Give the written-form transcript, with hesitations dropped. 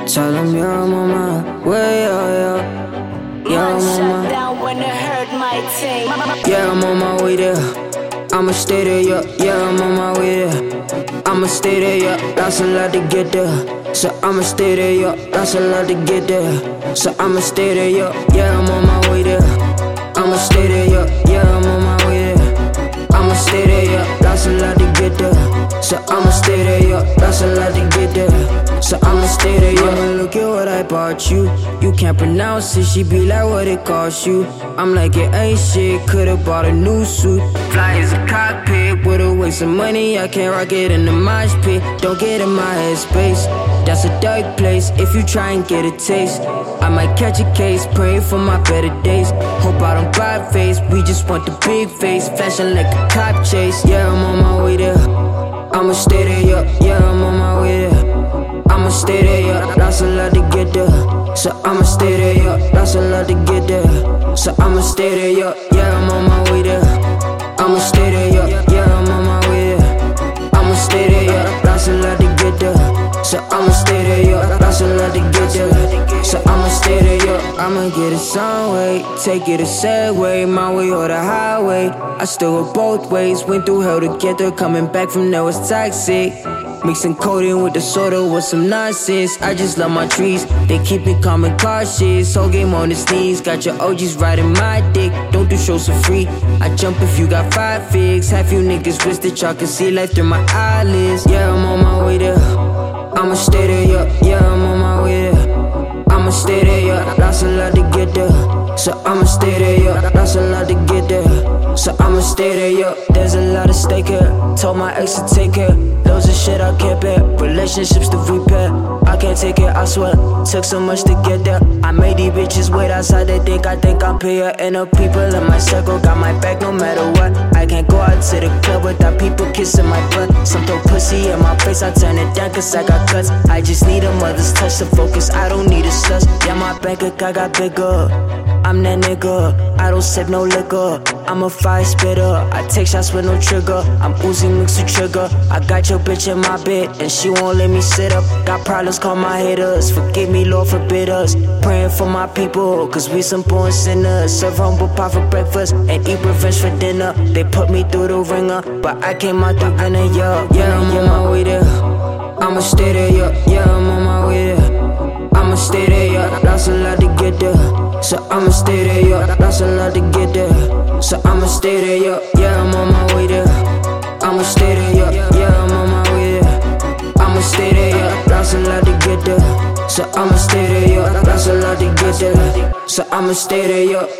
Tell them, yeah, I'm on my way, yeah, I'm on my. Down when it hurt my team. Yeah, I'm on my way there. I'ma stay there, yeah, I'm on my way there. I'ma stay there, yeah, that's a lot to get there. So I'ma stay there, yeah, that's a lot to get there. So I'ma stay there, yeah, I'm on my way there. I'ma stay there, yeah, I'm on my way there. I'ma stay there, yeah, that's a lot to get there. So I'ma stay there, yeah, that's a lot to get there. So I'ma stay there, yeah. Mama, look at what I bought you. You can't pronounce it, she be like, what it cost you? I'm like, it ain't shit, could've bought a new suit. Fly as a cockpit, with a waste of money, I can't rock it in the mosh pit. Don't get in my headspace, that's a dark place. If you try and get a taste, I might catch a case, praying for my better days. Hope I don't buy face, we just want the big face. Flashing like a cop chase, yeah, I'm on my way there. I'ma stay there, yeah, I'm on my way there. I'ma stay there, yeah, that's a lot to get there. So I'ma stay there, yeah, that's a lot to get there. So I'ma stay there, yeah, I'm on my way there. I'ma stay there, yeah, I'm on my way there. I'ma stay there, yeah, that's a lot to get there. So I'ma stay there, yeah, that's a lot to get there. So I'ma stay there, yeah. I'ma get it some way, take it a sad way, my way or the highway. I still go both ways, went through hell to get there. Coming back from there was toxic. Mixing codeine with the soda was some nonsense. I just love my trees, they keep me calm and cautious. Whole game on his knees, got your OGs riding my dick. Don't do shows for free, I jump if you got 5 figs. Half you niggas wish that y'all could see life through my eyelids. Yeah, I'm on my way there. I'ma stay there, yeah, I'm on my way there. I'ma stay there, yeah, that's a lot to get there. So I'ma stay there, yeah, that's a lot to get there. So I'ma stay there, yeah, there's a lot at stake here. Told my ex to take care, loads of shit I can't bear. Relationships to repair, I can't take it, I swear. Took so much to get there. I made these bitches wait outside, they think I'm player. And the people in my circle got my back no matter what. I can't go out to the club without people kissing my butt. Some throw pussy in my face, I turn it down cause I got cuts. I just need a mother's touch to focus, I don't need a sus. Yeah, my bank account got bigger, I'm that nigga, I don't sip no liquor. I'm a fire spitter, I take shots with no trigger. I'm Uzi mixed with trigger. I got your bitch in my bed and she won't let me sit up. Got problems, call my haters, forgive me, Lord, forbid us. Praying for my people, cause we some born sinners. Serve humble pie for breakfast and eat revenge for dinner. They put me through the ringer, but I came out the winner, yeah. Yeah, I'm on my way there. I'ma stay there, yeah, I'm on my way there. I'ma stay there, yeah, that's a lot to get there. So I'ma stay there, yeah, that's a lot to get there. So I'ma stay there, yeah, I'm on my way there. I'ma stay there, yeah, I'm on my way there. I'ma stay there, yeah, that's a lot to get there. So I'ma stay there, yeah, that's a lot to get there. So I'ma stay there, yeah.